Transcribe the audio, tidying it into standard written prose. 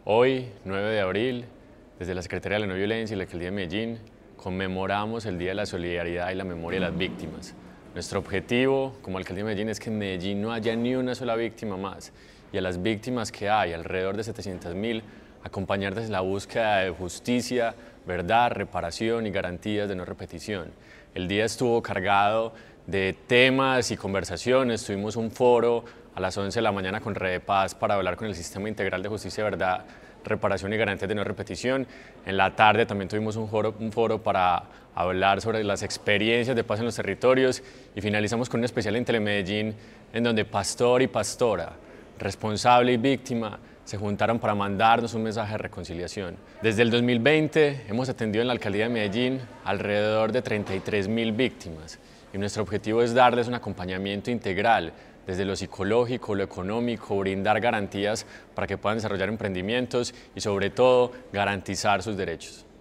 Hoy, 9 de abril, desde la Secretaría de la No Violencia y la Alcaldía de Medellín, conmemoramos el Día de la Solidaridad y la Memoria de las Víctimas. Nuestro objetivo como Alcaldía de Medellín es que en Medellín no haya ni una sola víctima más, y a las víctimas que hay, alrededor de 700.000, acompañarles en la búsqueda de justicia, verdad, reparación y garantías de no repetición. El día estuvo cargado de temas y conversaciones. Tuvimos un foro a las 11 de la mañana con Redepaz para hablar con el Sistema Integral de Justicia, Verdad, Reparación y Garantías de No Repetición. En la tarde también tuvimos un foro para hablar sobre las experiencias de paz en los territorios, y finalizamos con un especial en Telemedellín en donde pastor y pastora, responsable y víctima, se juntaron para mandarnos un mensaje de reconciliación. Desde el 2020 hemos atendido en la Alcaldía de Medellín alrededor de 33.000 víctimas, y nuestro objetivo es darles un acompañamiento integral desde lo psicológico, lo económico, brindar garantías para que puedan desarrollar emprendimientos y sobre todo garantizar sus derechos.